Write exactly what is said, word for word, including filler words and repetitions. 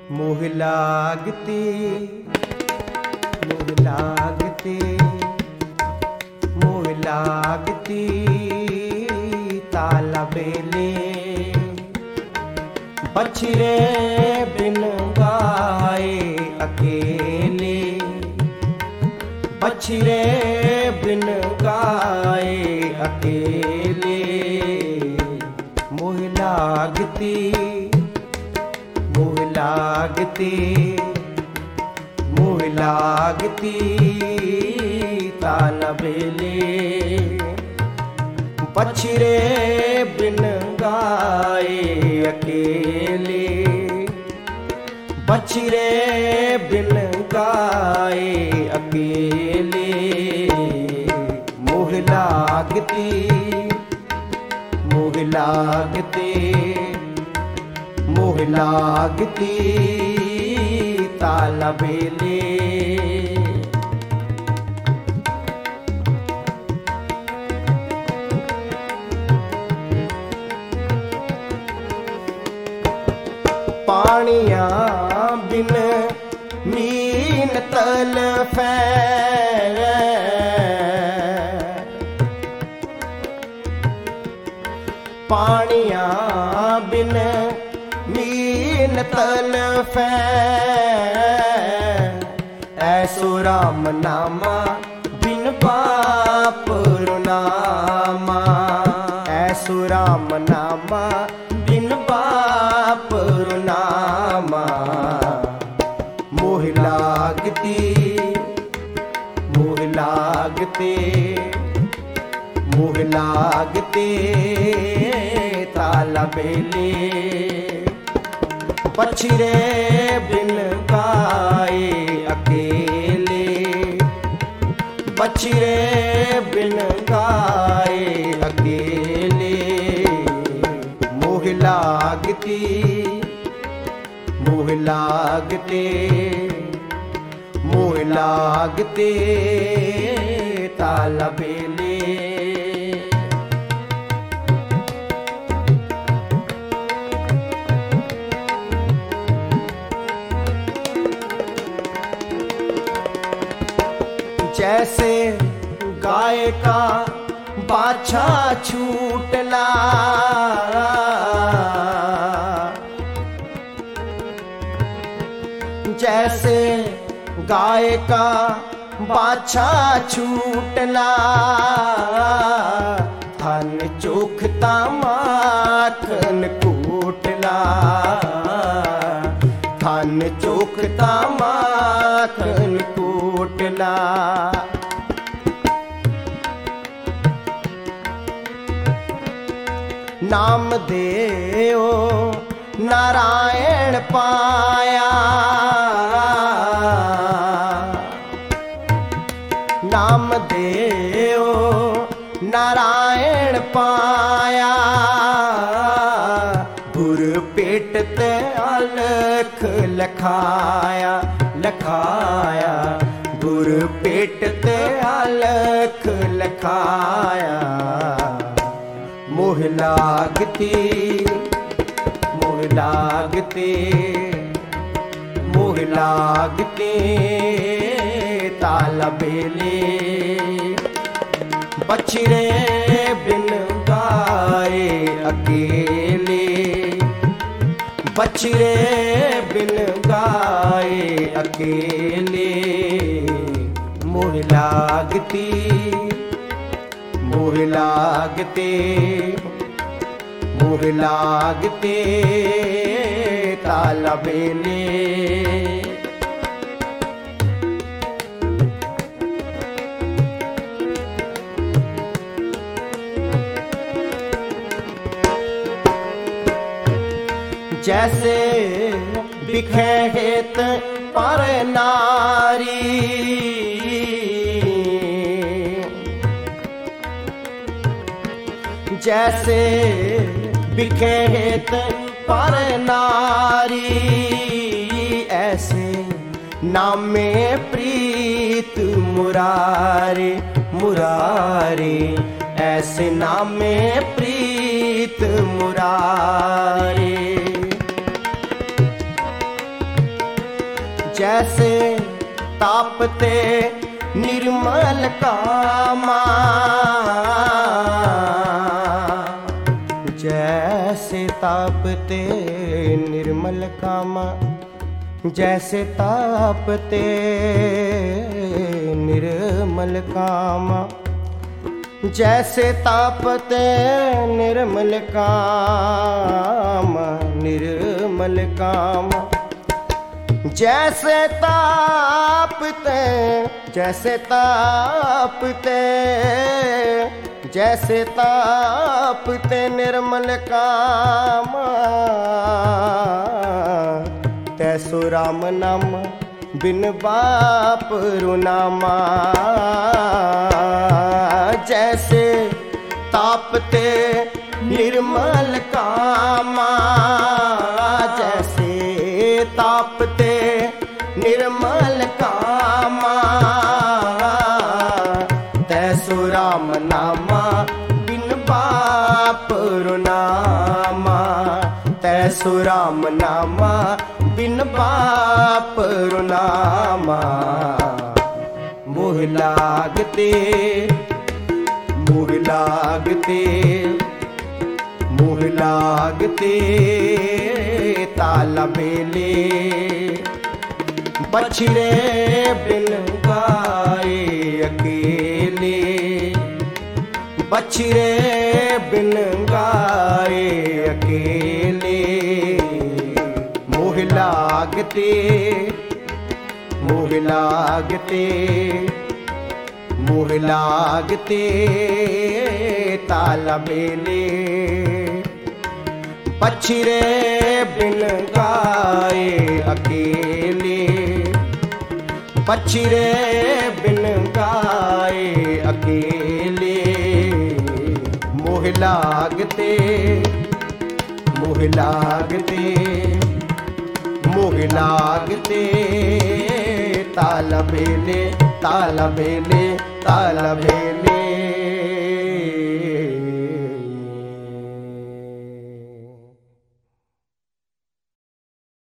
मोह लागती मोह लागती मोह लागती ताला बेले बछड़े बिन गाए अकेले बछड़े बिन गाए अकेले मोह लागती मोह लागती मोह लागती ताला बेले बछड़े बिन गाए अकेले बछड़े बिन गाए अकेले मोह लागती मोह लागती मोह लागती ताला बेले पानिया बिन मीन तलफै पानिया बिन मीन तलफै ऐसो राम नामा बिन पाप रुनामा ऐसो राम नामा बिन पाप रुनामा मोह लागती मोह लागती मोह लागती ताला बेले बछड़े बिन गाए अकेले बछड़े बिन गाए अकेले मोह लागती मोह लागती मोह लागती ताला बेले जैसे गाय का बाछा छूटला जैसे गाय का बाछा छूटला थन चोखता माखन कूटला थन चोखता माखन कूटला नाम देओ नारायण पाया नाम देओ नारायण पाया गुर पेट ते अलख लखाया लखाया गुर पेट ते अलख लखाया मोह लागती मोह लागती मोह लागती ताला बेले बछड़े बिन गाए अकेले बछड़े बिन गाए अकेले मोह लागती मोह लागती मोह लागती ताला बेले जैसे बिखेत पर नारी जैसे बिखेत पर नारी ऐसे नामे प्रीत मुरारे मुरारे ऐसे नामे प्रीत मुरारे जैसे तापते निर्मल कामा, जैसे तापते निर्मल कामा, जैसे तापते निर्मल कामा, जैसे तापते निर्मल कामा, निर्मल कामा, जैसे तापते, जैसे तापते, जैसे तापते निर्मल कामा, तैसो राम नाम बिन बाप रुनामा। जैसे तापते निर्मल कामा, जैसे तापते निर्मल कामा, तैसो राम नामा बिन बाप रुनामा, तैसो राम नामा बिन बाप रुनामा। मोह लागते, मोह लागते, मोह लागते ताला बेले, बछड़े बिन गाए अकेले, बछड़े बिन गाए अकेले। मोह लागते, मोह लागते, मोह लागते ताला बेले, बछड़े बिन गाए अकेले, बछड़े बिन गाए अकेले। मोह लागते, मोह लागते, मोह लागते ताला बेले, ताला बेले, ताला बेले।